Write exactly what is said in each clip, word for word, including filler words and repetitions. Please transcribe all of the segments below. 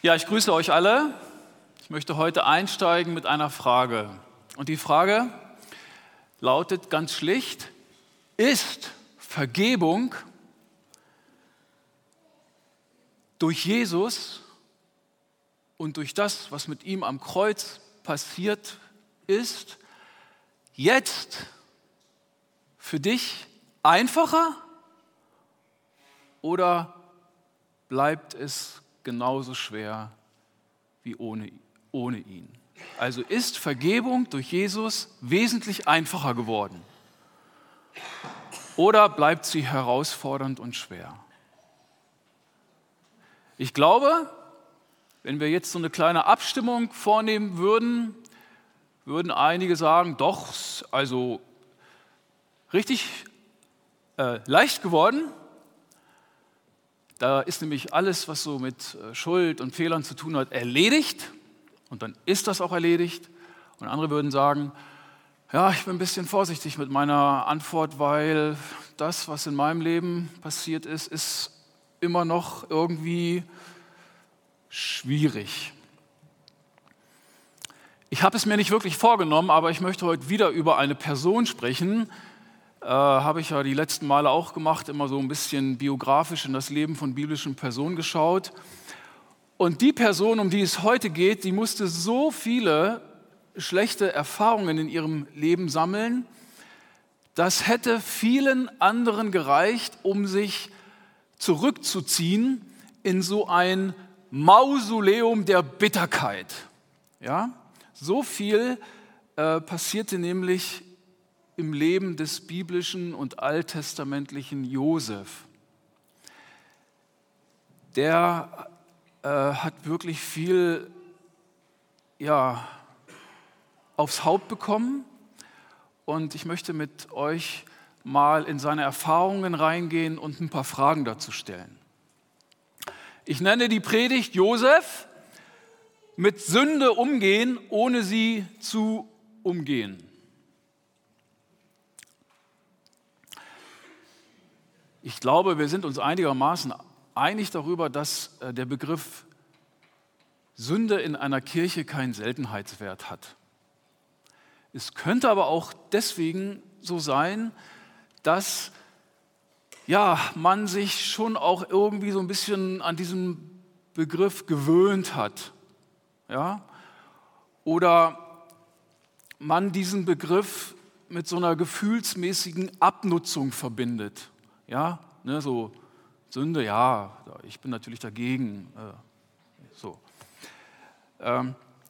Ja, ich grüße euch alle. Ich möchte heute einsteigen mit einer Frage. Und die Frage lautet ganz schlicht: Ist Vergebung durch Jesus und durch das, was mit ihm am Kreuz passiert ist, jetzt für dich einfacher oder bleibt es genauso schwer wie ohne, ohne ihn? Also ist Vergebung durch Jesus wesentlich einfacher geworden oder bleibt sie herausfordernd und schwer? Ich glaube, wenn wir jetzt so eine kleine Abstimmung vornehmen würden, würden einige sagen, doch, also richtig äh, leicht geworden. Da ist nämlich alles, was so mit Schuld und Fehlern zu tun hat, erledigt. Und dann ist das auch erledigt. Und andere würden sagen, ja, ich bin ein bisschen vorsichtig mit meiner Antwort, weil das, was in meinem Leben passiert ist, ist immer noch irgendwie schwierig. Ich habe es mir nicht wirklich vorgenommen, aber ich möchte heute wieder über eine Person sprechen. Äh, habe ich ja die letzten Male auch gemacht, immer so ein bisschen biografisch in das Leben von biblischen Personen geschaut. Und die Person, um die es heute geht, die musste so viele schlechte Erfahrungen in ihrem Leben sammeln, das hätte vielen anderen gereicht, um sich zurückzuziehen in so ein Mausoleum der Bitterkeit. Ja? So viel äh, passierte nämlich im Leben des biblischen und alttestamentlichen Josef. Der äh, hat wirklich viel ja, aufs Haupt bekommen und ich möchte mit euch mal in seine Erfahrungen reingehen und ein paar Fragen dazu stellen. Ich nenne die Predigt Josef: Mit Sünde umgehen, ohne sie zu umgehen. Ich glaube, wir sind uns einigermaßen einig darüber, dass der Begriff Sünde in einer Kirche keinen Seltenheitswert hat. Es könnte aber auch deswegen so sein, dass ja, man sich schon auch irgendwie so ein bisschen an diesen Begriff gewöhnt hat. Ja? Oder man diesen Begriff mit so einer gefühlsmäßigen Abnutzung verbindet. Ja, ne, so Sünde, ja, ich bin natürlich dagegen. Äh, so. Ähm,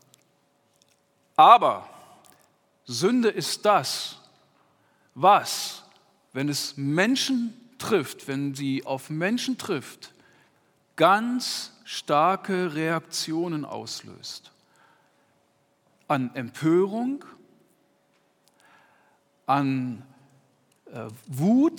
aber Sünde ist das, was, wenn es Menschen trifft, wenn sie auf Menschen trifft, ganz starke Reaktionen auslöst. An Empörung, an äh, Wut,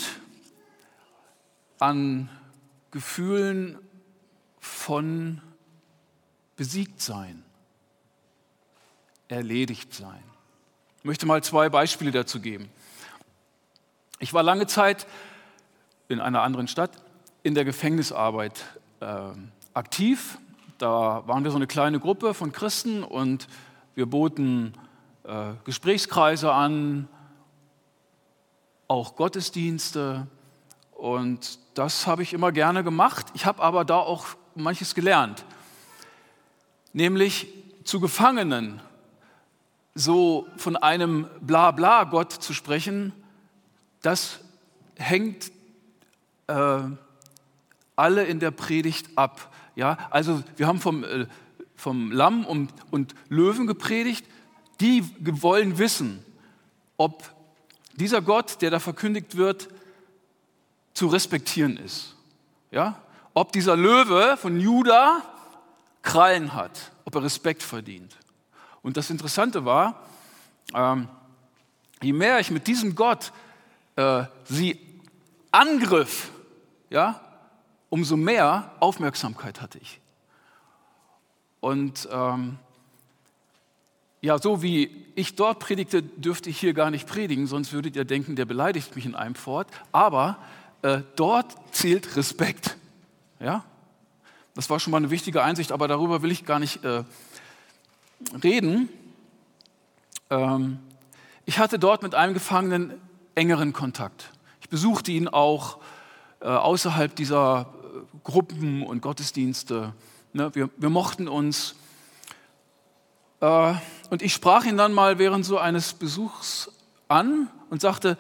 an Gefühlen von Besiegtsein, Erledigtsein. Ich möchte mal zwei Beispiele dazu geben. Ich war lange Zeit in einer anderen Stadt in der Gefängnisarbeit äh, aktiv. Da waren wir so eine kleine Gruppe von Christen und wir boten äh, Gesprächskreise an, auch Gottesdienste. Und das habe ich immer gerne gemacht. Ich habe aber da auch manches gelernt. Nämlich zu Gefangenen so von einem Blabla-Gott zu sprechen, das hängt äh, alle in der Predigt ab. Ja? Also wir haben vom, äh, vom Lamm und, und Löwen gepredigt. Die wollen wissen, ob dieser Gott, der da verkündigt wird, zu respektieren ist. Ja? Ob dieser Löwe von Juda Krallen hat, ob er Respekt verdient. Und das Interessante war, ähm, je mehr ich mit diesem Gott äh, sie angriff, ja, umso mehr Aufmerksamkeit hatte ich. Und ähm, ja, so wie ich dort predigte, dürfte ich hier gar nicht predigen, sonst würdet ihr denken, der beleidigt mich in einem Fort. Aber äh, dort zählt Respekt. Ja? Das war schon mal eine wichtige Einsicht, aber darüber will ich gar nicht äh, reden. Ähm, ich hatte dort mit einem Gefangenen engeren Kontakt. Ich besuchte ihn auch äh, außerhalb dieser äh, Gruppen und Gottesdienste. Ne, wir, wir mochten uns. Äh, und ich sprach ihn dann mal während so eines Besuchs an und sagte,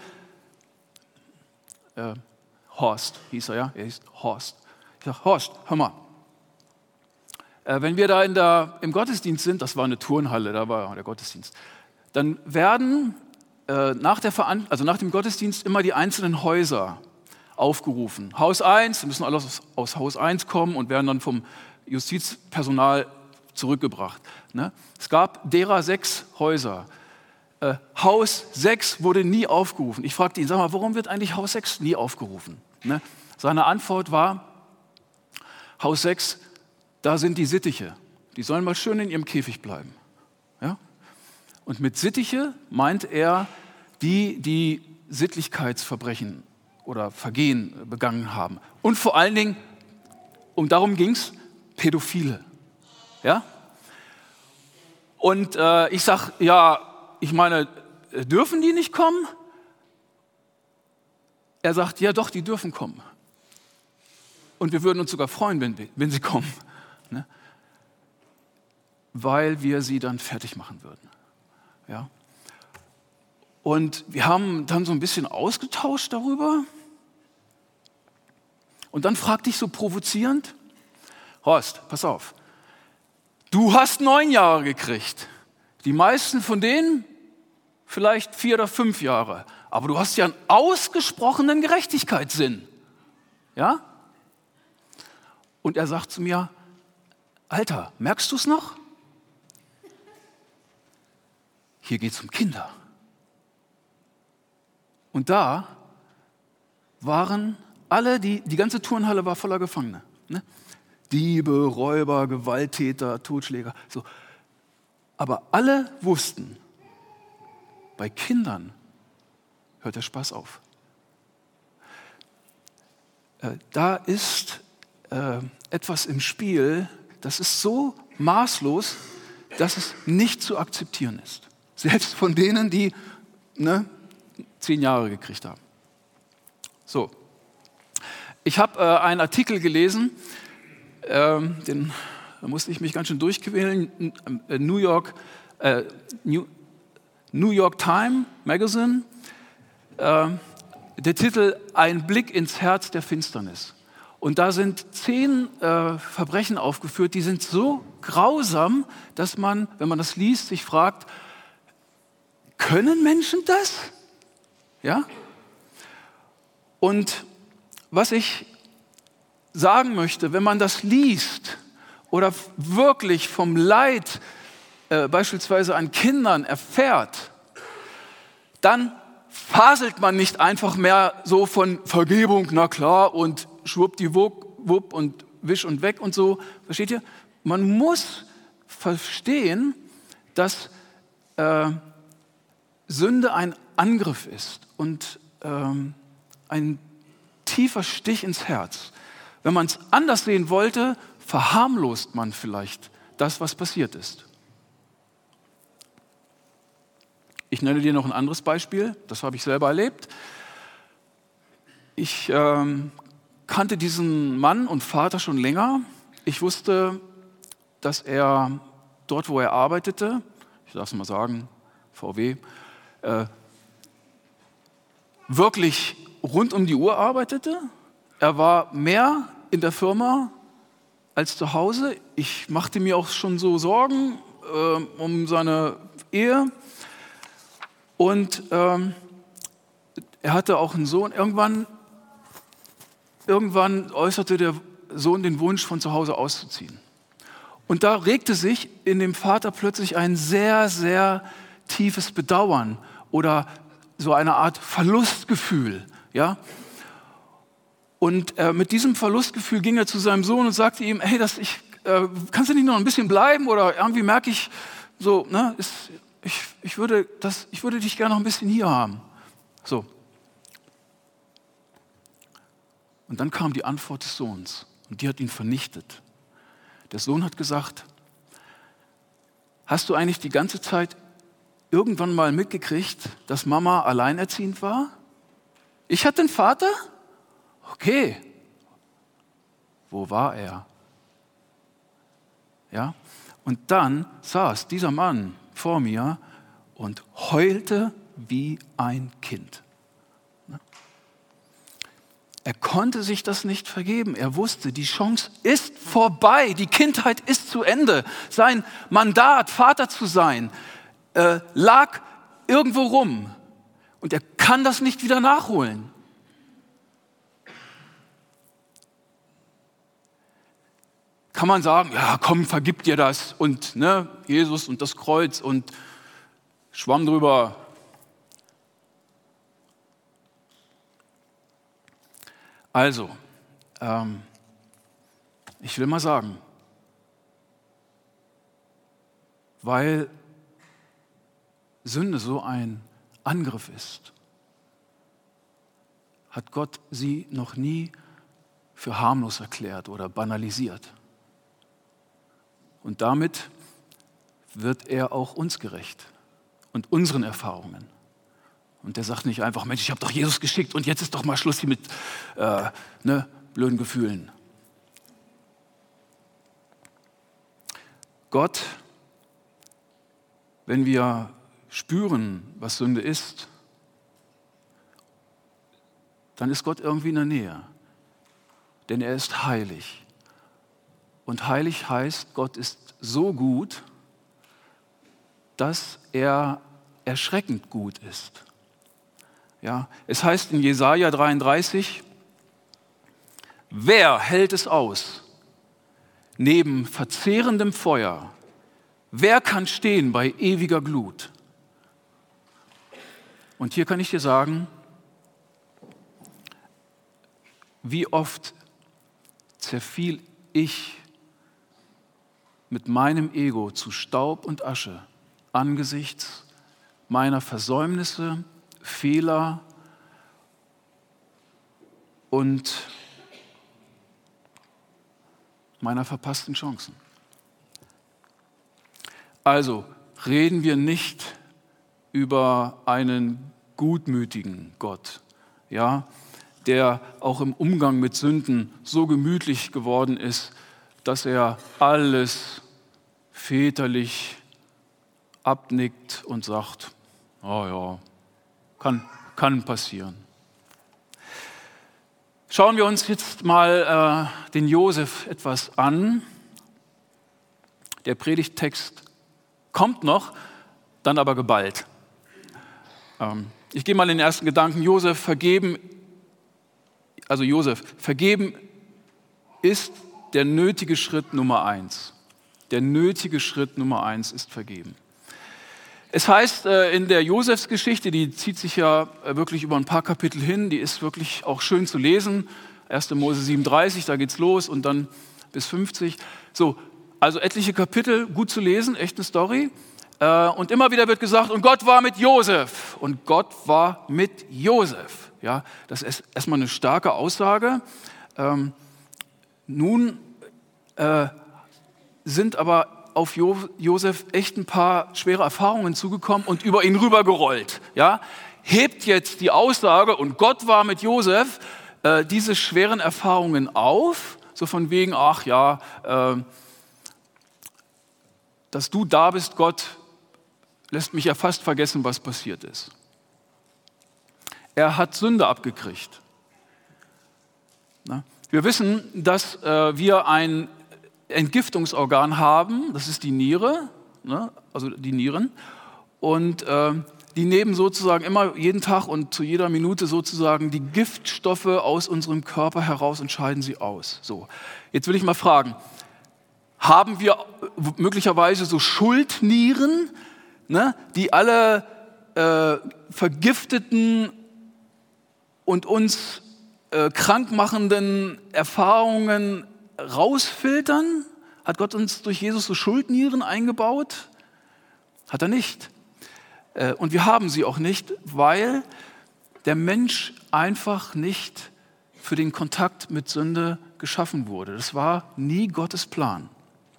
äh, Horst hieß er, ja, er hieß Horst. Ich sage, Horst, hör mal, äh, wenn wir da in der, im Gottesdienst sind, das war eine Turnhalle, da war der Gottesdienst, dann werden äh, nach, der Veran- also nach dem Gottesdienst immer die einzelnen Häuser aufgerufen. Haus eins, wir müssen alle aus, aus Haus eins kommen und werden dann vom Justizpersonal zurückgebracht. Ne? Es gab derer sechs Häuser. Äh, Haus sechs wurde nie aufgerufen. Ich fragte ihn, sag mal, warum wird eigentlich Haus sechs nie aufgerufen? Ne? Seine Antwort war, Haus sechs, da sind die Sittiche. Die sollen mal schön in ihrem Käfig bleiben. Ja? Und mit Sittiche meint er die, die Sittlichkeitsverbrechen oder Vergehen begangen haben. Und vor allen Dingen, um darum ging es, Pädophile. Ja? Und äh, ich sage, ja, ich meine, dürfen die nicht kommen? Er sagt, ja doch, die dürfen kommen. Und wir würden uns sogar freuen, wenn, wenn sie kommen. Ne? Weil wir sie dann fertig machen würden. Ja? Und wir haben dann so ein bisschen ausgetauscht darüber. Und dann fragte ich so provozierend, Horst, pass auf, du hast neun Jahre gekriegt. Die meisten von denen vielleicht vier oder fünf Jahre. Aber du hast ja einen ausgesprochenen Gerechtigkeitssinn. Ja? Und er sagt zu mir, Alter, merkst du es noch? Hier geht es um Kinder. Und da waren alle, die, die ganze Turnhalle war voller Gefangene. Ne? Diebe, Räuber, Gewalttäter, Totschläger. So. Aber alle wussten, bei Kindern hört der Spaß auf. Äh, da ist äh, etwas im Spiel, das ist so maßlos, dass es nicht zu akzeptieren ist. Selbst von denen, die ne, zehn Jahre gekriegt haben. So. Ich habe äh, einen Artikel gelesen, ähm, den, da musste ich mich ganz schön durchquälen, New York, äh, New, New York Times Magazine, äh, der Titel Ein Blick ins Herz der Finsternis. Und da sind zehn äh, Verbrechen aufgeführt, die sind so grausam, dass man, wenn man das liest, sich fragt, können Menschen das? Ja? Und was ich sagen möchte, wenn man das liest oder wirklich vom Leid äh, beispielsweise an Kindern erfährt, dann faselt man nicht einfach mehr so von Vergebung, na klar, und schwuppdiwupp und wisch und weg und so. Versteht ihr? Man muss verstehen, dass äh, Sünde ein Angriff ist und ähm, ein tiefer Stich ins Herz. Wenn man es anders sehen wollte, verharmlost man vielleicht das, was passiert ist. Ich nenne dir noch ein anderes Beispiel, das habe ich selber erlebt. Ich ähm, kannte diesen Mann und Vater schon länger. Ich wusste, dass er dort, wo er arbeitete, ich darf es mal sagen, V W, äh, wirklich rund um die Uhr arbeitete. Er war mehr in der Firma als zu Hause. Ich machte mir auch schon so Sorgen äh, um seine Ehe. Und ähm, er hatte auch einen Sohn. Irgendwann, irgendwann äußerte der Sohn den Wunsch, von zu Hause auszuziehen. Und da regte sich in dem Vater plötzlich ein sehr, sehr tiefes Bedauern oder so eine Art Verlustgefühl. Ja? Und äh, mit diesem Verlustgefühl ging er zu seinem Sohn und sagte ihm, hey, das, ich, äh, kannst du nicht noch ein bisschen bleiben? Oder irgendwie merke ich, so, ne, ist, ich, ich, würde das, ich würde dich gerne noch ein bisschen hier haben. So. Und dann kam die Antwort des Sohns und die hat ihn vernichtet. Der Sohn hat gesagt, hast du eigentlich die ganze Zeit irgendwann mal mitgekriegt, dass Mama alleinerziehend war? Ich hatte einen Vater? Okay. Wo war er? Ja? Und dann saß dieser Mann vor mir und heulte wie ein Kind. Er konnte sich das nicht vergeben. Er wusste, die Chance ist vorbei. Die Kindheit ist zu Ende. Sein Mandat, Vater zu sein, äh, lag irgendwo rum. Und er kann das nicht wieder nachholen. Kann man sagen, ja komm, vergib dir das. Und ne, Jesus und das Kreuz und Schwamm drüber. Also, ähm, ich will mal sagen, weil Sünde so ein Angriff ist, hat Gott sie noch nie für harmlos erklärt oder banalisiert. Und damit wird er auch uns gerecht und unseren Erfahrungen. Und der sagt nicht einfach, Mensch, ich habe doch Jesus geschickt und jetzt ist doch mal Schluss hier mit äh, ne, blöden Gefühlen. Gott, wenn wir spüren, was Sünde ist, dann ist Gott irgendwie in der Nähe. Denn er ist heilig. Und heilig heißt, Gott ist so gut, dass er erschreckend gut ist. Ja, es heißt in Jesaja dreiunddreißig, wer hält es aus neben verzehrendem Feuer? Wer kann stehen bei ewiger Glut? Und hier kann ich dir sagen, wie oft zerfiel ich mit meinem Ego zu Staub und Asche angesichts meiner Versäumnisse, Fehler und meiner verpassten Chancen. Also reden wir nicht über einen gutmütigen Gott, ja, der auch im Umgang mit Sünden so gemütlich geworden ist, dass er alles väterlich abnickt und sagt, oh ja, kann, kann passieren. Schauen wir uns jetzt mal äh, den Josef etwas an. Der Predigttext kommt noch, dann aber geballt. Ähm, ich gehe mal in den ersten Gedanken. Josef, vergeben, also Josef, vergeben ist der nötige Schritt Nummer eins. Der nötige Schritt Nummer eins ist vergeben. Es heißt äh, in der Josefsgeschichte, die zieht sich ja äh, wirklich über ein paar Kapitel hin, die ist wirklich auch schön zu lesen. erster Mose siebenunddreißig, da geht's los und dann bis fünfzig. So, also etliche Kapitel, gut zu lesen, echt eine Story. Äh, und immer wieder wird gesagt, und Gott war mit Josef. Und Gott war mit Josef. Ja, das ist erstmal eine starke Aussage. Ähm, nun äh, sind aber auf jo- Josef echt ein paar schwere Erfahrungen zugekommen und über ihn rübergerollt. Ja? Hebt jetzt die Aussage, und Gott war mit Josef, äh, diese schweren Erfahrungen auf, so von wegen, ach ja, äh, dass du da bist, Gott, lässt mich ja fast vergessen, was passiert ist. Er hat Sünde abgekriegt. Na? Wir wissen, dass äh, wir ein Entgiftungsorgan haben, das ist die Niere, ne? Also die Nieren, und äh, die nehmen sozusagen immer jeden Tag und zu jeder Minute sozusagen die Giftstoffe aus unserem Körper heraus und scheiden sie aus. So, jetzt will ich mal fragen, haben wir möglicherweise so Schuldnieren, ne, die alle äh, vergifteten und uns äh, krankmachenden Erfahrungen rausfiltern? Hat Gott uns durch Jesus so Schuldnieren eingebaut? Hat er nicht. Äh, und wir haben sie auch nicht, weil der Mensch einfach nicht für den Kontakt mit Sünde geschaffen wurde. Das war nie Gottes Plan.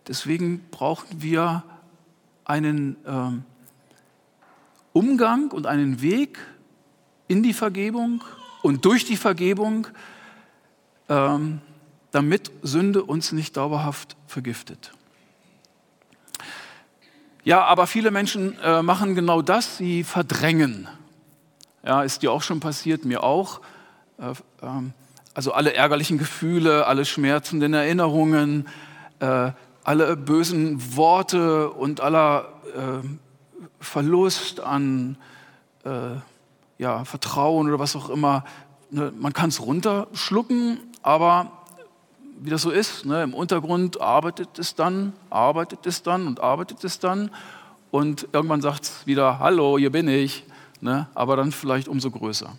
Deswegen brauchen wir einen ähm, Umgang und einen Weg in die Vergebung und durch die Vergebung, ähm, damit Sünde uns nicht dauerhaft vergiftet. Ja, aber viele Menschen äh, machen genau das, sie verdrängen. Ja, ist dir auch schon passiert, mir auch. Äh, ähm, also alle ärgerlichen Gefühle, alle schmerzenden Erinnerungen, äh, alle bösen Worte und aller äh, Verlust an äh, ja, Vertrauen oder was auch immer. Ne, man kann es runterschlucken, aber wie das so ist, ne, im Untergrund arbeitet es dann, arbeitet es dann und arbeitet es dann und irgendwann sagt es wieder, hallo, hier bin ich, ne, aber dann vielleicht umso größer.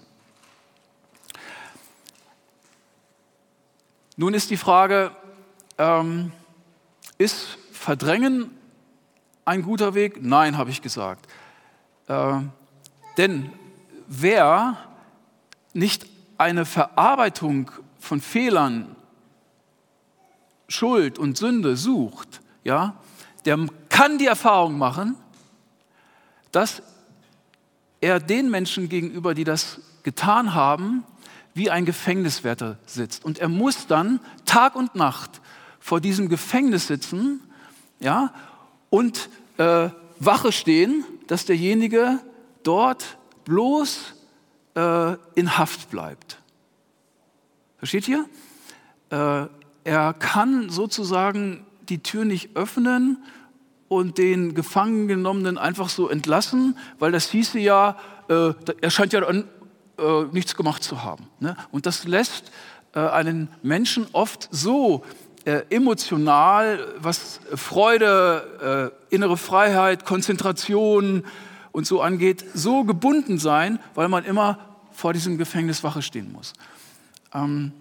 Nun ist die Frage, ähm, ist Verdrängen ein guter Weg? Nein, habe ich gesagt. Äh, denn wer nicht eine Verarbeitung von Fehlern, Schuld und Sünde sucht, ja, der kann die Erfahrung machen, dass er den Menschen gegenüber, die das getan haben, wie ein Gefängniswärter sitzt. Und er muss dann Tag und Nacht vor diesem Gefängnis sitzen, ja, und äh, Wache stehen, dass derjenige dort bloß äh, in Haft bleibt. Versteht ihr? Äh, er kann sozusagen die Tür nicht öffnen und den Gefangen genommenen einfach so entlassen, weil das hieße ja, äh, er scheint ja äh, nichts gemacht zu haben. Ne? Und das lässt äh, einen Menschen oft so äh, emotional, was Freude, äh, innere Freiheit, Konzentration und so angeht, so gebunden sein, weil man immer vor diesem Gefängnis Wache stehen muss. Ähm,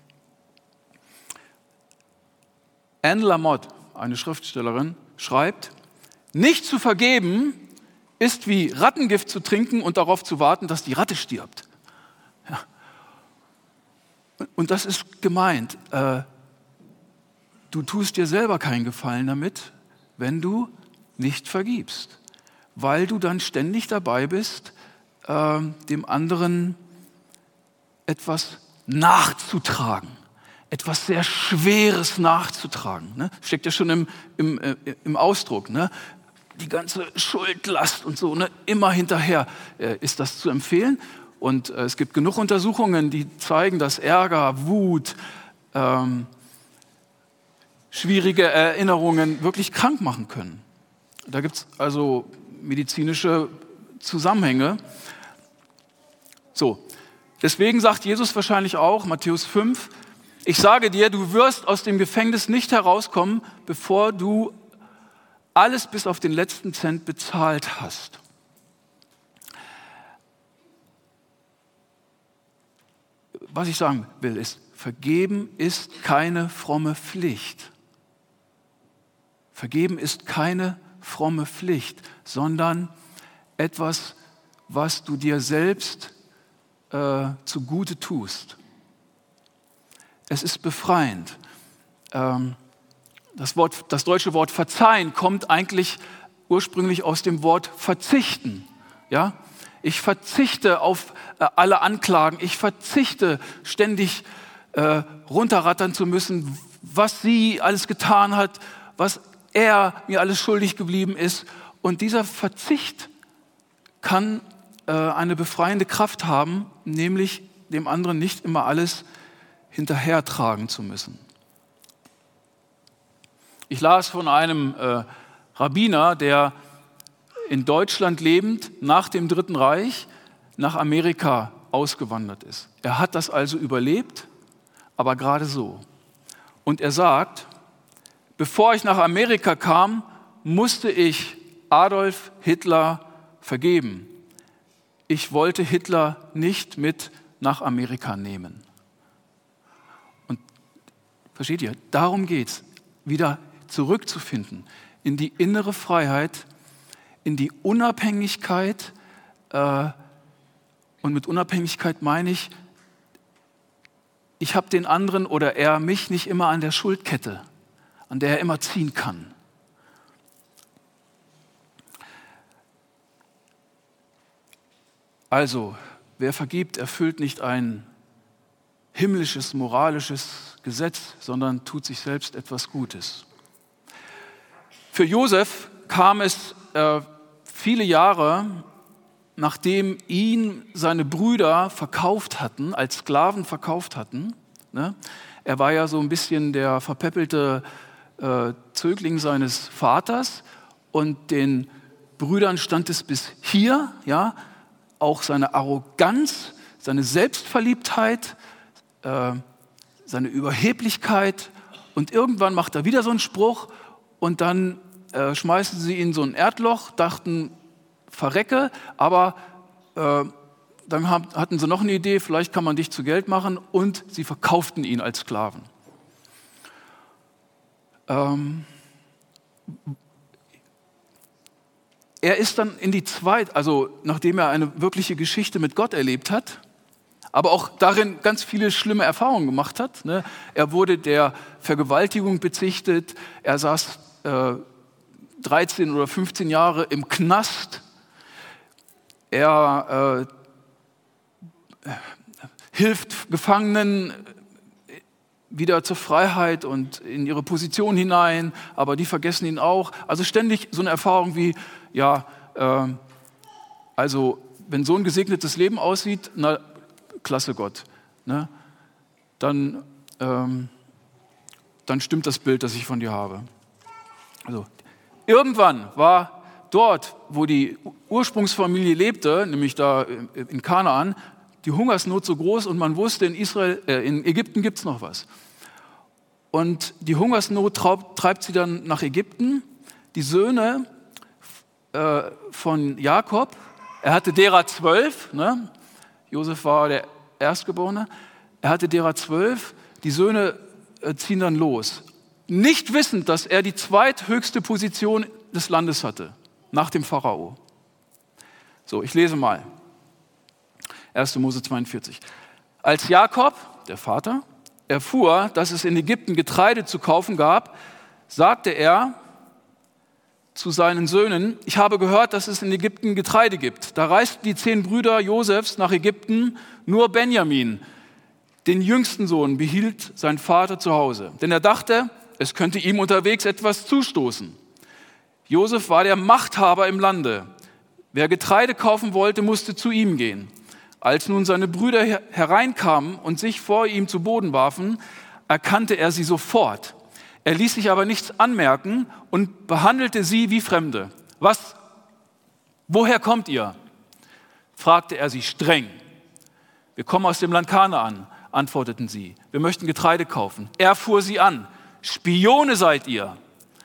Anne Lamott, eine Schriftstellerin, schreibt, nicht zu vergeben ist wie Rattengift zu trinken und darauf zu warten, dass die Ratte stirbt. Ja. Und das ist gemeint. Äh, du tust dir selber keinen Gefallen damit, wenn du nicht vergibst, weil du dann ständig dabei bist, äh, dem anderen etwas nachzutragen. Etwas sehr Schweres nachzutragen. Ne? Steckt ja schon im, im, äh, im Ausdruck. Ne? Die ganze Schuldlast und so, ne? Immer hinterher äh, ist das zu empfehlen. Und äh, es gibt genug Untersuchungen, die zeigen, dass Ärger, Wut, ähm, schwierige Erinnerungen wirklich krank machen können. Da gibt es also medizinische Zusammenhänge. So, deswegen sagt Jesus wahrscheinlich auch, Matthäus fünf, ich sage dir, du wirst aus dem Gefängnis nicht herauskommen, bevor du alles bis auf den letzten Cent bezahlt hast. Was ich sagen will, ist, vergeben ist keine fromme Pflicht. Vergeben ist keine fromme Pflicht, sondern etwas, was du dir selbst äh, zugute tust. Es ist befreiend. Ähm, das, Wort, das deutsche Wort verzeihen kommt eigentlich ursprünglich aus dem Wort verzichten. Ja? Ich verzichte auf äh, alle Anklagen. Ich verzichte ständig äh, runterrattern zu müssen, was sie alles getan hat, was er mir alles schuldig geblieben ist. Und dieser Verzicht kann äh, eine befreiende Kraft haben, nämlich dem anderen nicht immer alles hinterhertragen zu müssen. Ich las von einem äh, Rabbiner, der in Deutschland lebend nach dem Dritten Reich nach Amerika ausgewandert ist. Er hat das also überlebt, aber gerade so. Und er sagt, bevor ich nach Amerika kam, musste ich Adolf Hitler vergeben. Ich wollte Hitler nicht mit nach Amerika nehmen. Versteht ihr? Darum geht es, wieder zurückzufinden in die innere Freiheit, in die Unabhängigkeit. Äh, und mit Unabhängigkeit meine ich, ich habe den anderen oder er mich nicht immer an der Schuldkette. an der er immer ziehen kann. Also, wer vergibt, erfüllt nicht ein himmlisches, moralisches Gesetz, sondern tut sich selbst etwas Gutes. Für Josef kam es äh, viele Jahre, nachdem ihn seine Brüder verkauft hatten, als Sklaven verkauft hatten. Ne? Er war ja so ein bisschen der verpeppelte äh, Zögling seines Vaters und den Brüdern stand es bis hier, ja, auch seine Arroganz, seine Selbstverliebtheit, äh, seine Überheblichkeit und irgendwann macht er wieder so einen Spruch und dann äh, schmeißen sie ihn in so ein Erdloch, dachten, verrecke, aber äh, dann haben, hatten sie noch eine Idee, vielleicht kann man dich zu Geld machen und sie verkauften ihn als Sklaven. Ähm, er ist dann in die zweite, also nachdem er eine wirkliche Geschichte mit Gott erlebt hat, aber auch darin ganz viele schlimme Erfahrungen gemacht hat. Ne? Er wurde der Vergewaltigung bezichtigt, er saß äh, dreizehn oder fünfzehn Jahre im Knast. Er äh, hilft Gefangenen wieder zur Freiheit und in ihre Position hinein, aber die vergessen ihn auch. Also ständig so eine Erfahrung wie, ja, äh, also wenn so ein gesegnetes Leben aussieht, na, klasse Gott, ne? dann, ähm, dann stimmt das Bild, das ich von dir habe. Also irgendwann war dort, wo die Ursprungsfamilie lebte, nämlich da in Kanaan, die Hungersnot so groß und man wusste, in, Israel, äh, in Ägypten gibt es noch was. Und die Hungersnot traub, treibt sie dann nach Ägypten. Die Söhne äh, von Jakob, er hatte derer zwölf, ne? Josef war der Erstgeborene, er hatte derer zwölf, die Söhne äh, ziehen dann los. Nicht wissend, dass er die zweithöchste Position des Landes hatte, nach dem Pharao. So, ich lese mal. erster Mose zweiundvierzig. Als Jakob, der Vater, erfuhr, dass es in Ägypten Getreide zu kaufen gab, sagte er zu seinen Söhnen, ich habe gehört, dass es in Ägypten Getreide gibt. Da reisten die zehn Brüder Josefs nach Ägypten, nur Benjamin, den jüngsten Sohn, behielt sein Vater zu Hause. Denn er dachte, es könnte ihm unterwegs etwas zustoßen. Josef war der Machthaber im Lande. Wer Getreide kaufen wollte, musste zu ihm gehen. Als nun seine Brüder hereinkamen und sich vor ihm zu Boden warfen, erkannte er sie sofort. Er ließ sich aber nichts anmerken und behandelte sie wie Fremde. Was? Woher kommt ihr? Fragte er sie streng. Wir kommen aus dem Land Kanaan, antworteten sie. Wir möchten Getreide kaufen. Er fuhr sie an. Spione seid ihr.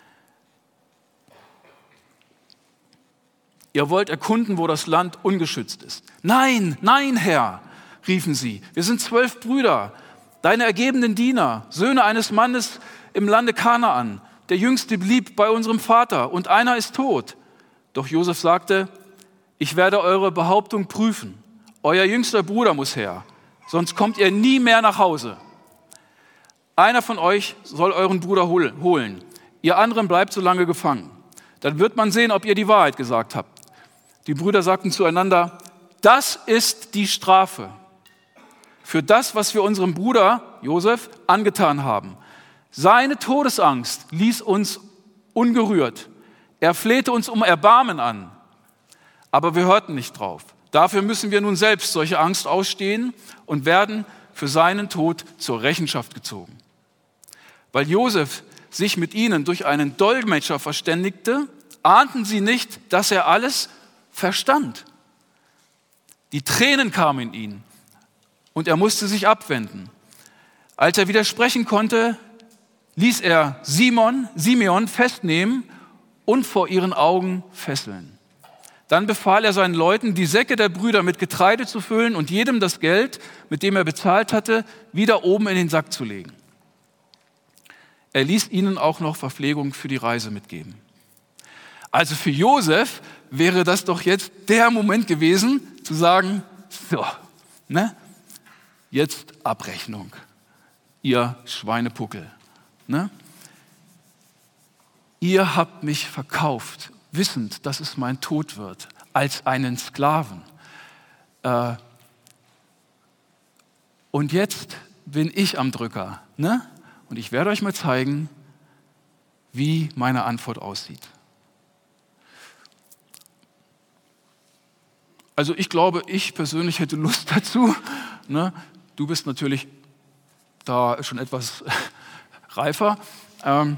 Ihr wollt erkunden, wo das Land ungeschützt ist. Nein, nein, Herr, riefen sie. Wir sind zwölf Brüder, deine ergebenen Diener, Söhne eines Mannes im Lande Kanaan. Der Jüngste blieb bei unserem Vater und einer ist tot. Doch Josef sagte, ich werde eure Behauptung prüfen. Euer jüngster Bruder muss her, sonst kommt ihr nie mehr nach Hause. Einer von euch soll euren Bruder holen. Ihr anderen bleibt so lange gefangen. Dann wird man sehen, ob ihr die Wahrheit gesagt habt. Die Brüder sagten zueinander, das ist die Strafe für das, was wir unserem Bruder Josef angetan haben. Seine Todesangst ließ uns ungerührt. Er flehte uns um Erbarmen an, aber wir hörten nicht drauf. Dafür müssen wir nun selbst solche Angst ausstehen und werden für seinen Tod zur Rechenschaft gezogen. Weil Josef sich mit ihnen durch einen Dolmetscher verständigte, ahnten sie nicht, dass er alles verstand. Die Tränen kamen in ihn und er musste sich abwenden. Als er wieder sprechen konnte, ließ er Simon, Simeon festnehmen und vor ihren Augen fesseln. Dann befahl er seinen Leuten, die Säcke der Brüder mit Getreide zu füllen und jedem das Geld, mit dem er bezahlt hatte, wieder oben in den Sack zu legen. Er ließ ihnen auch noch Verpflegung für die Reise mitgeben. Also für Josef wäre das doch jetzt der Moment gewesen, zu sagen, so, ne, jetzt Abrechnung, ihr Schweinepuckel. Ne? ihr habt mich verkauft, wissend, dass es mein Tod wird, als einen Sklaven. Äh, und jetzt bin ich am Drücker, ne? Und ich werde euch mal zeigen, wie meine Antwort aussieht. Also ich glaube, ich persönlich hätte Lust dazu. Ne? Du bist natürlich da schon etwas reifer. Ähm,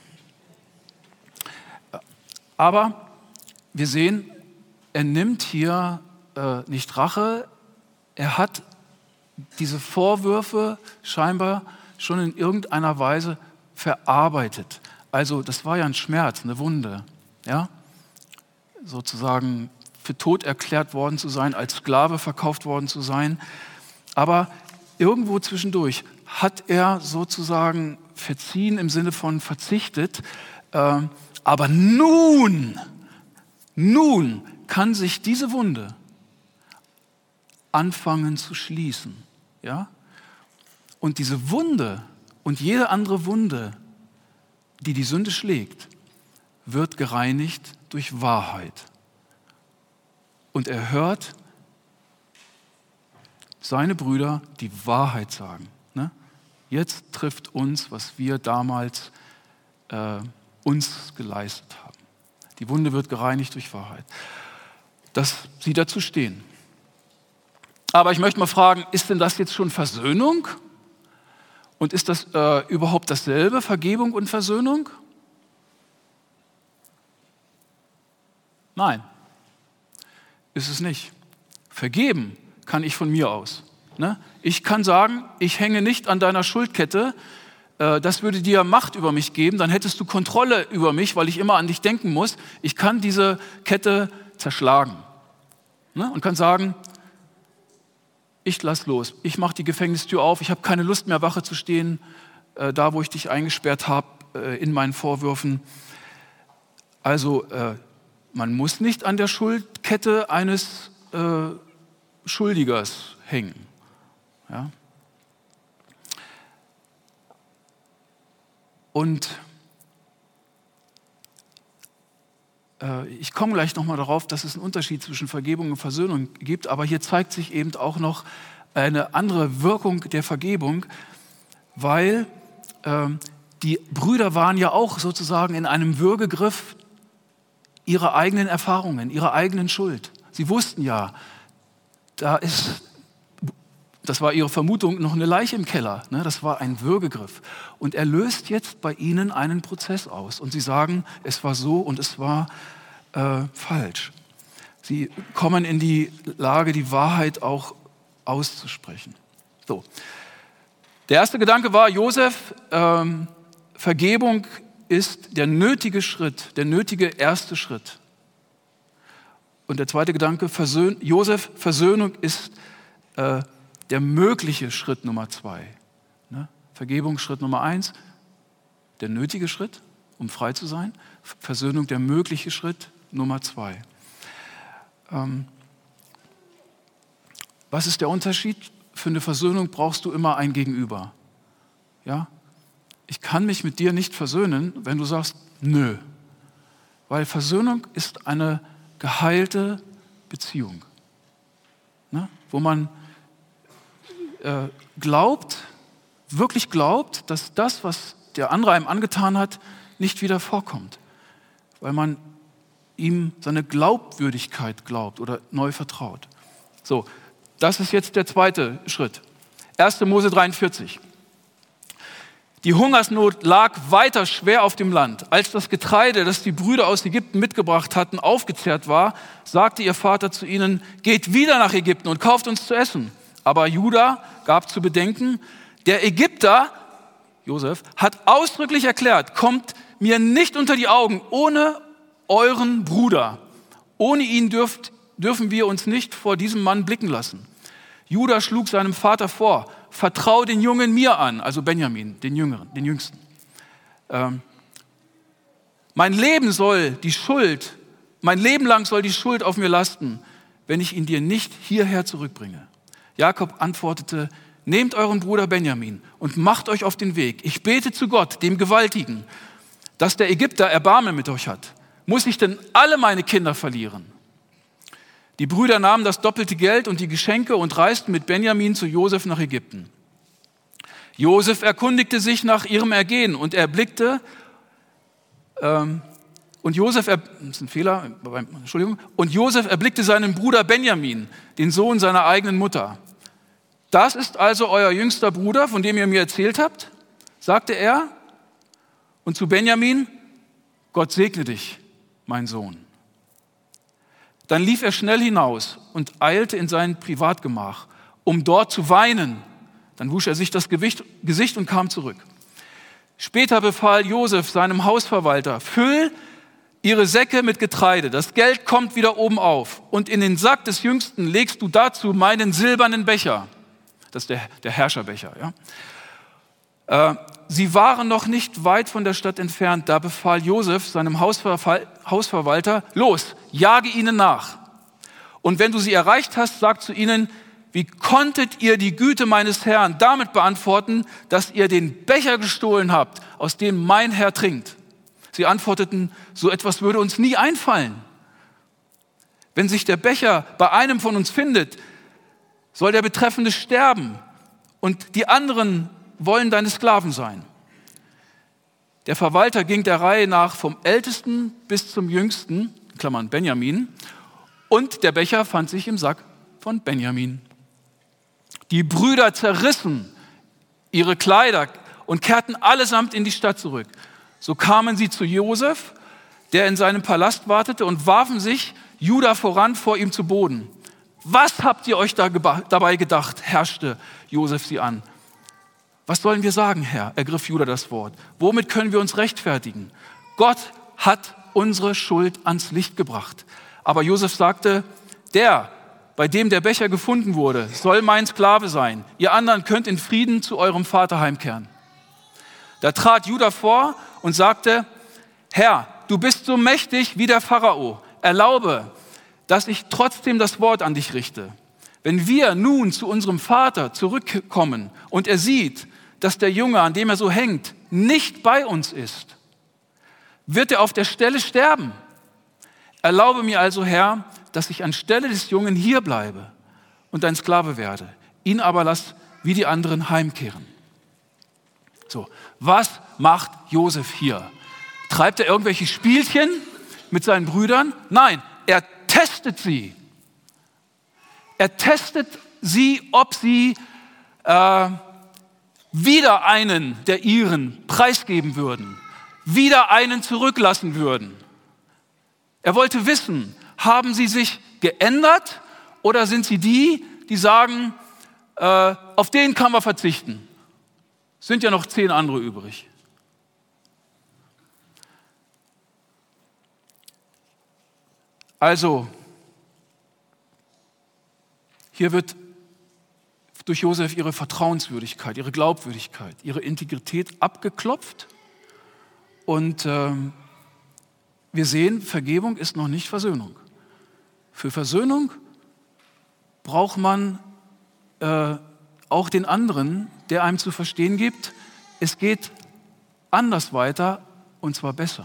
aber wir sehen, er nimmt hier äh, nicht Rache, er hat diese Vorwürfe scheinbar schon in irgendeiner Weise verarbeitet. Also das war ja ein Schmerz, eine Wunde, ja, sozusagen für tot erklärt worden zu sein, als Sklave verkauft worden zu sein. Aber irgendwo zwischendurch hat er sozusagen verziehen im Sinne von verzichtet. Äh, aber nun, nun kann sich diese Wunde anfangen zu schließen. Ja? Und diese Wunde und jede andere Wunde, die die Sünde schlägt, wird gereinigt durch Wahrheit. Und er hört seine Brüder die Wahrheit sagen. Ne? Jetzt trifft uns, was wir damals äh, uns geleistet haben. Die Wunde wird gereinigt durch Wahrheit. Dass sie dazu stehen. Aber ich möchte mal fragen, ist denn das jetzt schon Versöhnung? Und ist das äh, überhaupt dasselbe, Vergebung und Versöhnung? Nein, ist es nicht. Vergeben kann ich von mir aus. Ne? Ich kann sagen, ich hänge nicht an deiner Schuldkette, äh, das würde dir Macht über mich geben, dann hättest du Kontrolle über mich, weil ich immer an dich denken muss. Ich kann diese Kette zerschlagen, ne? Und kann sagen, ich lass los, ich mache die Gefängnistür auf, ich habe keine Lust mehr, Wache zu stehen, äh, da wo ich dich eingesperrt habe, äh, in meinen Vorwürfen. Also äh, man muss nicht an der Schuldkette eines äh, Schuldigers hängen. Ja? Und äh, ich komme gleich nochmal darauf, dass es einen Unterschied zwischen Vergebung und Versöhnung gibt, aber hier zeigt sich eben auch noch eine andere Wirkung der Vergebung, weil äh, die Brüder waren ja auch sozusagen in einem Würgegriff ihrer eigenen Erfahrungen, ihrer eigenen Schuld. Sie wussten ja, da ist, das war ihre Vermutung, noch eine Leiche im Keller. Ne? Das war ein Würgegriff. Und er löst jetzt bei ihnen einen Prozess aus. Und sie sagen, es war so und es war äh, falsch. Sie kommen in die Lage, die Wahrheit auch auszusprechen. So. Der erste Gedanke war, Josef, ähm, Vergebung ist der nötige Schritt, der nötige erste Schritt. Und der zweite Gedanke, Versöhn, Josef, Versöhnung ist äh, der mögliche Schritt Nummer zwei. Ne? Vergebung Schritt Nummer eins, der nötige Schritt, um frei zu sein. Versöhnung der mögliche Schritt Nummer zwei. Ähm, was ist der Unterschied? Für eine Versöhnung brauchst du immer ein Gegenüber. Ja? Ich kann mich mit dir nicht versöhnen, wenn du sagst, nö. Weil Versöhnung ist eine geheilte Beziehung, ne? Wo man äh, glaubt, wirklich glaubt, dass das, was der andere einem angetan hat, nicht wieder vorkommt. Weil man ihm seine Glaubwürdigkeit glaubt oder neu vertraut. So, das ist jetzt der zweite Schritt. erster Mose dreiundvierzig. Die Hungersnot lag weiter schwer auf dem Land. Als das Getreide, das die Brüder aus Ägypten mitgebracht hatten, aufgezehrt war, sagte ihr Vater zu ihnen, geht wieder nach Ägypten und kauft uns zu essen. Aber Juda gab zu bedenken, der Ägypter, Josef, hat ausdrücklich erklärt, kommt mir nicht unter die Augen ohne euren Bruder. Ohne ihn dürft, dürfen wir uns nicht vor diesem Mann blicken lassen. Juda schlug seinem Vater vor, vertrau den Jungen mir an, also Benjamin, den Jüngeren, den Jüngsten. Ähm, mein Leben soll die Schuld, mein Leben lang soll die Schuld auf mir lasten, wenn ich ihn dir nicht hierher zurückbringe. Jakob antwortete, nehmt euren Bruder Benjamin und macht euch auf den Weg. Ich bete zu Gott, dem Gewaltigen, dass der Ägypter Erbarmen mit euch hat? Muss ich denn alle meine Kinder verlieren? Die Brüder nahmen das doppelte Geld und die Geschenke und reisten mit Benjamin zu Josef nach Ägypten. Josef erkundigte sich nach ihrem Ergehen und erblickte, ähm, und Josef, er, das ist ein Fehler, Entschuldigung, und Josef erblickte seinen Bruder Benjamin, den Sohn seiner eigenen Mutter. Das ist also euer jüngster Bruder, von dem ihr mir erzählt habt, sagte er. Und zu Benjamin, Gott segne dich, mein Sohn. Dann lief er schnell hinaus und eilte in sein Privatgemach, um dort zu weinen. Dann wusch er sich das Gesicht und kam zurück. Später befahl Josef seinem Hausverwalter, füll ihre Säcke mit Getreide, das Geld kommt wieder oben auf und in den Sack des Jüngsten legst du dazu meinen silbernen Becher. Das ist der, der Herrscherbecher. Ja? Äh, sie waren noch nicht weit von der Stadt entfernt, da befahl Josef seinem Hausver- Hausverwalter, los, jage ihnen nach. Und wenn du sie erreicht hast, sag zu ihnen, wie konntet ihr die Güte meines Herrn damit beantworten, dass ihr den Becher gestohlen habt, aus dem mein Herr trinkt? Sie antworteten, so etwas würde uns nie einfallen. Wenn sich der Becher bei einem von uns findet, soll der Betreffende sterben und die anderen wollen deine Sklaven sein. Der Verwalter ging der Reihe nach vom Ältesten bis zum Jüngsten, in Klammern Benjamin, und der Becher fand sich im Sack von Benjamin. Die Brüder zerrissen ihre Kleider und kehrten allesamt in die Stadt zurück. So kamen sie zu Josef, der in seinem Palast wartete, und warfen sich Juda voran vor ihm zu Boden. Was habt ihr euch da geba- dabei gedacht, herrschte Josef sie an. Was sollen wir sagen, Herr? Ergriff Juda das Wort. Womit können wir uns rechtfertigen? Gott hat unsere Schuld ans Licht gebracht. Aber Josef sagte, der, bei dem der Becher gefunden wurde, soll mein Sklave sein. Ihr anderen könnt in Frieden zu eurem Vater heimkehren. Da trat Juda vor und sagte, Herr, du bist so mächtig wie der Pharao. Erlaube, dass ich trotzdem das Wort an dich richte. Wenn wir nun zu unserem Vater zurückkommen und er sieht, dass der Junge, an dem er so hängt, nicht bei uns ist, wird er auf der Stelle sterben. Erlaube mir also, Herr, dass ich anstelle des Jungen hier bleibe und dein Sklave werde. Ihn aber lass wie die anderen heimkehren. So, was macht Josef hier? Treibt er irgendwelche Spielchen mit seinen Brüdern? Nein, er testet sie. Er testet sie, ob sie äh, wieder einen der ihren preisgeben würden, wieder einen zurücklassen würden. Er wollte wissen, haben sie sich geändert oder sind sie die, die sagen, äh, auf den kann man verzichten? Es sind ja noch zehn andere übrig. Also, hier wird durch Josef ihre Vertrauenswürdigkeit, ihre Glaubwürdigkeit, ihre Integrität abgeklopft. Und ähm, wir sehen, Vergebung ist noch nicht Versöhnung. Für Versöhnung braucht man äh, auch den anderen, der einem zu verstehen gibt, es geht anders weiter und zwar besser.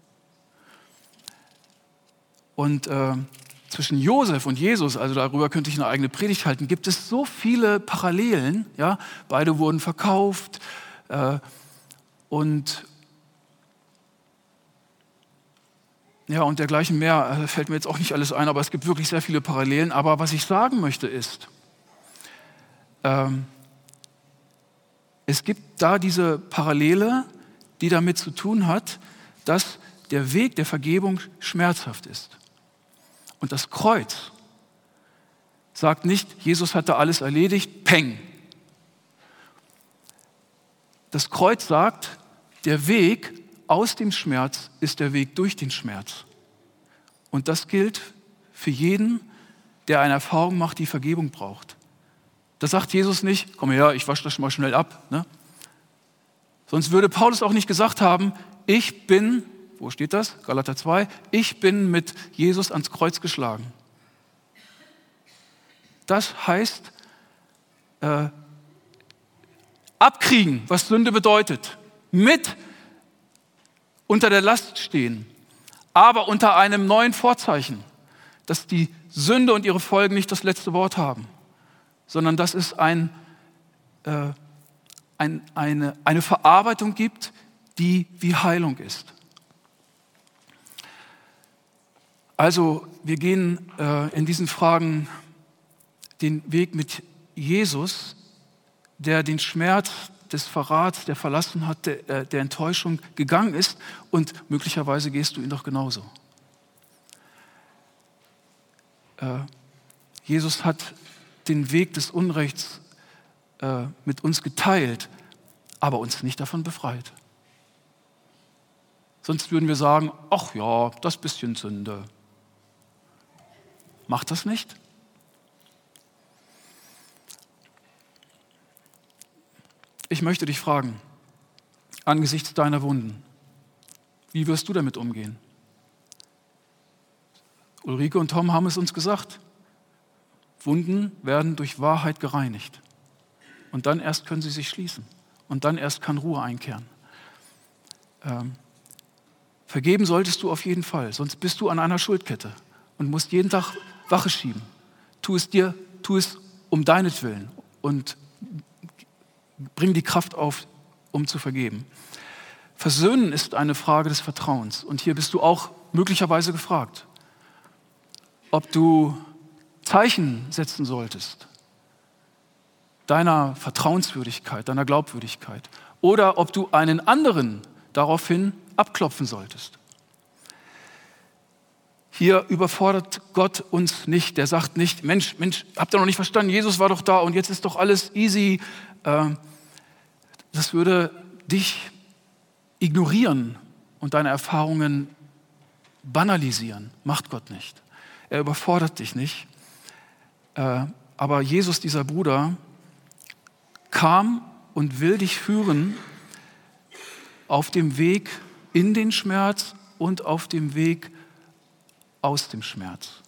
Und äh, zwischen Josef und Jesus, also darüber könnte ich eine eigene Predigt halten, gibt es so viele Parallelen. Ja? Beide wurden verkauft äh, und ja, und dergleichen mehr, äh, fällt mir jetzt auch nicht alles ein, aber es gibt wirklich sehr viele Parallelen. Aber was ich sagen möchte ist, ähm, es gibt da diese Parallele, die damit zu tun hat, dass der Weg der Vergebung schmerzhaft ist. Und das Kreuz sagt nicht, Jesus hat da alles erledigt, peng. Das Kreuz sagt, der Weg aus dem Schmerz ist der Weg durch den Schmerz. Und das gilt für jeden, der eine Erfahrung macht, die Vergebung braucht. Da sagt Jesus nicht, komm her, ich wasche das schon mal schnell ab. Ne? Sonst würde Paulus auch nicht gesagt haben, ich bin, wo steht das? Galater zwei, ich bin mit Jesus ans Kreuz geschlagen. Das heißt, äh, abkriegen, was Sünde bedeutet, mit unter der Last stehen, aber unter einem neuen Vorzeichen, dass die Sünde und ihre Folgen nicht das letzte Wort haben, sondern dass es ein, äh, ein, eine, eine Verarbeitung gibt, die wie Heilung ist. Also wir gehen äh, in diesen Fragen den Weg mit Jesus, der den Schmerz des Verrats, der Verlassenheit, der, äh, der Enttäuschung gegangen ist, und möglicherweise gehst du ihn doch genauso. Äh, Jesus hat den Weg des Unrechts äh, mit uns geteilt, aber uns nicht davon befreit. Sonst würden wir sagen, ach ja, das bisschen Sünde. Macht das nicht? Ich möchte dich fragen, angesichts deiner Wunden, wie wirst du damit umgehen? Ulrike und Tom haben es uns gesagt. Wunden werden durch Wahrheit gereinigt. Und dann erst können sie sich schließen. Und dann erst kann Ruhe einkehren. Ähm, vergeben solltest du auf jeden Fall, sonst bist du an einer Schuldkette und musst jeden Tag Wache schieben. Tu es dir, tu es um deinetwillen und bring die Kraft auf, um zu vergeben. Versöhnen ist eine Frage des Vertrauens. Und hier bist du auch möglicherweise gefragt, ob du Zeichen setzen solltest, deiner Vertrauenswürdigkeit, deiner Glaubwürdigkeit, oder ob du einen anderen daraufhin abklopfen solltest. Hier überfordert Gott uns nicht. Der sagt nicht, Mensch, Mensch, habt ihr noch nicht verstanden, Jesus war doch da und jetzt ist doch alles easy. Das würde dich ignorieren und deine Erfahrungen banalisieren. Macht Gott nicht. Er überfordert dich nicht. Aber Jesus, dieser Bruder, kam und will dich führen auf dem Weg in den Schmerz und auf dem Weg aus dem Schmerz.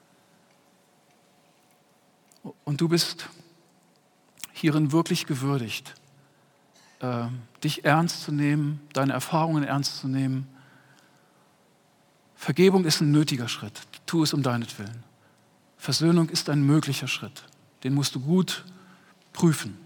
Und du bist hierin wirklich gewürdigt, äh, dich ernst zu nehmen, deine Erfahrungen ernst zu nehmen. Vergebung ist ein nötiger Schritt. Tu es um deinetwillen. Versöhnung ist ein möglicher Schritt. Den musst du gut prüfen.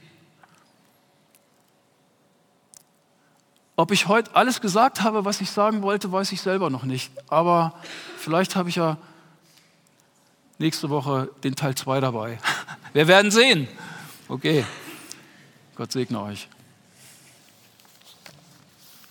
Ob ich heute alles gesagt habe, was ich sagen wollte, weiß ich selber noch nicht. Aber vielleicht habe ich ja nächste Woche den Teil zwei dabei. Wir werden sehen. Okay, Gott segne euch.